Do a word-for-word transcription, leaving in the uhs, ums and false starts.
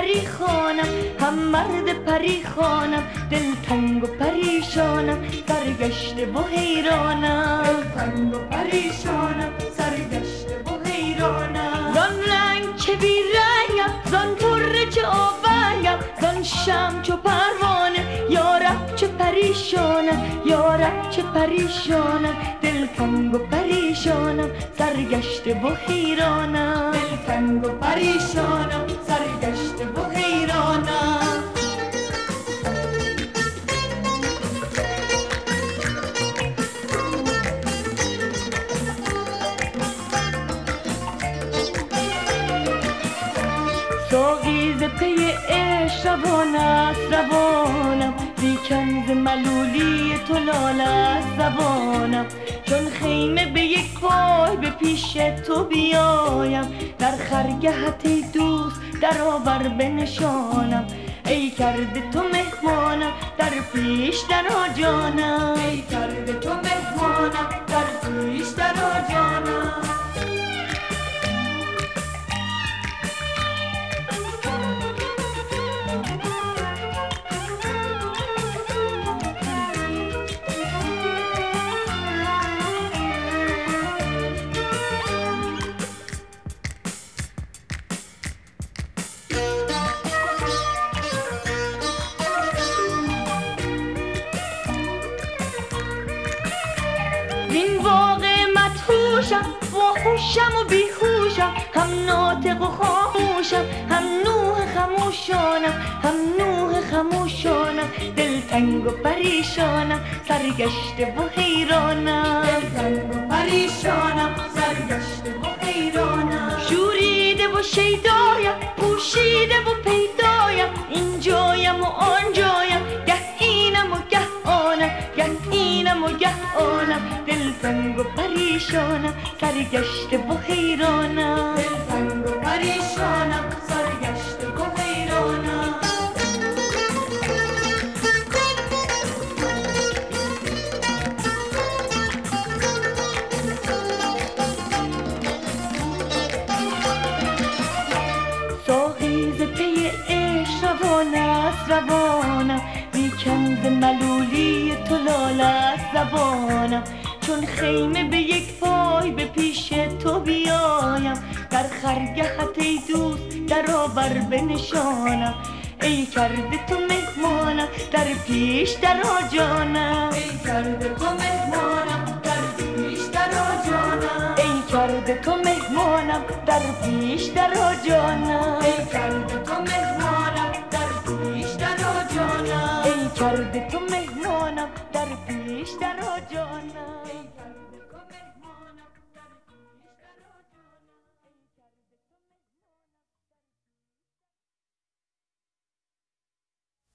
پری خانم، هم مرد پری خانم، دلتنگ و پریشانم، سرگشته و حیرانم. دلتنگ و پریشانم، سرگشته و حیرانم. زان رنگ چه بی رنگم، زان طره چه آونگم، زان شمع چو پروانه، یارب چه پریشانم، یارب چه پریشانم، دلتنگ و پریشانم، سرگشته و حیرانم. دلتنگ و پریشانم، سرگشته و حیرانم. ساقی ز پی عشق روان است روانم، لیکن ز ملولی تو لاله است زبانم. چون خیمه به یک پای به پیش تو بیایم، در خرگهت ای دوست در آور بنشانم. ای کرده تو مهمانم، در پیش درآ جانم. ای کرده تو مهمانم، در پیش درآ جانم. این واقع مدهوشم، واهوشم و بیهوشم، هم ناطق و خاموشم، هم نوح خموشانم، هم نوح خموشانم، دلتنگ و پریشانم، سرگشته و حیرانم. دلتنگ و پریشانم، سرگشته و حیرانم. شوریده و شیدایم، پوشیده و پیدایم، اینجایم و آنجایم، گه اینم و گه آنم، گه اینم و گه آنم، دلتنگ و پریشانم، سرگشته و حیرانم. دلتنگ و پریشانم، سرگشته و حیرانم. ساقی ز پی عشق روان است روانم، لیکن ز ملولی تو لاله است زبانم. چون خیمه به یک پای به پیش تو بیایم، در خرگهت ای دوست در آور بنشانم. ای کرده تو مهمانم، در پیش درآ جانم. ای کرده تو مهمانم، در پیش درآ جانم. ای کرده تو مهمانم، در پیش درآ جانم. ای کرده تو مهمانم، در پیش درآ جانم. ای کرده تو مهمانم، در پیش درآ جانم.